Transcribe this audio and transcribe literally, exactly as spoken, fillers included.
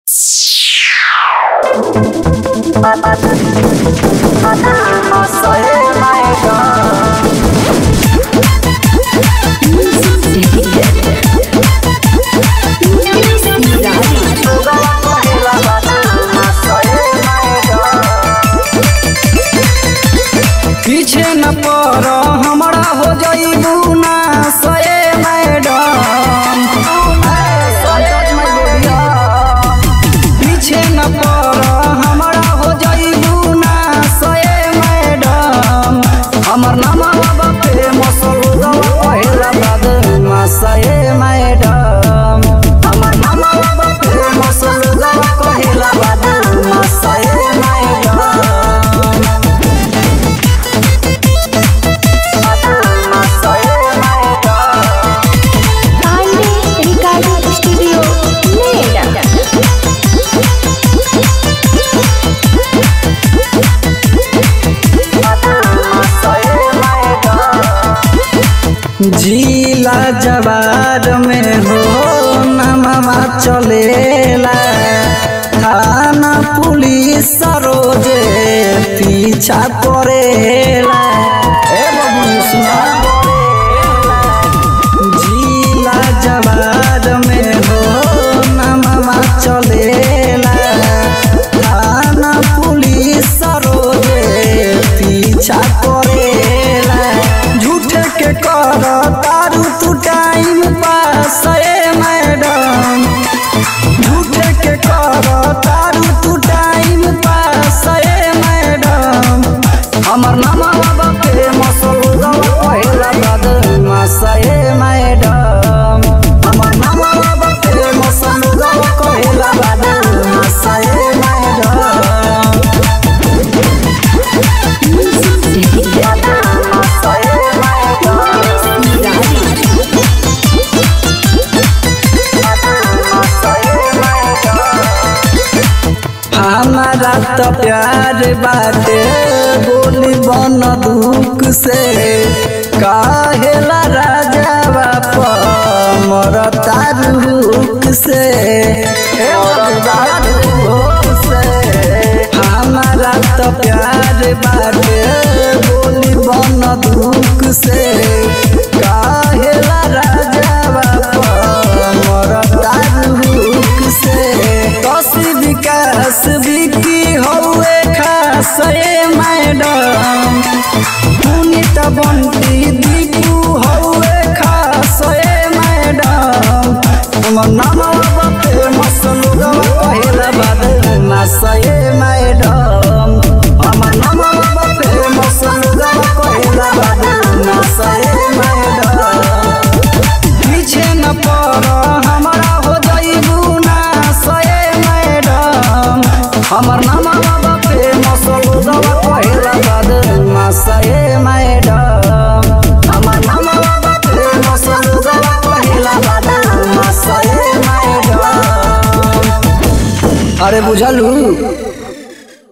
पीछे न पर हमारा हो जाइबू ना सए मैडम। पीछे न पर हमारा हो जाइबू ना सए मैडम। हमर नाम बाबा पे मसल पहला बाद सए मैडम। हमर नाम बाबा पे मसल पहला बाद सए मैडम। जिला जवार में हो नमवा चलेला, थाना पुलिस रोजे पीछा करेला। ए बाबू सुना, जिला जवार में हो नमवा चलेला, थाना पुलिस रोजे पीछा करेला। झूठे के कर तारू तू टाइम पास ए मैडम। झूठे के कर तारू तू टाइम पास ए मैडम। हमर नाम बाबा पे मसल पहला बाद ए मैडम। हमर नाम बाबा पे मसल पहला बाद ए मैडम। हमारा तो प्यार बाटे बोली बन दुख से, काहेला राजा बाप मरता रुख से। हमारा तो प्यार बाटे बोली बन दुख से, काहेला राजा बाप मरता रुख से। कसी विकास बिकी हौवे खास ए मैडम। पुनीत बंटी दीपू हौवे खास ए मैडम। हमर नाम बाबा पे मसल पहला बाद ए मैडम। हमर नाम बाबा पे मसल पहला बाद ए मैडम। पीछे न पर हमारा हो जाइबू ना सए मैडम। हमर नाम बाबा पे मसल पहला बाद ए मैडम। हमर नाम बाबा पे मसल पहला बाद ए मैडम। अरे बुझलू।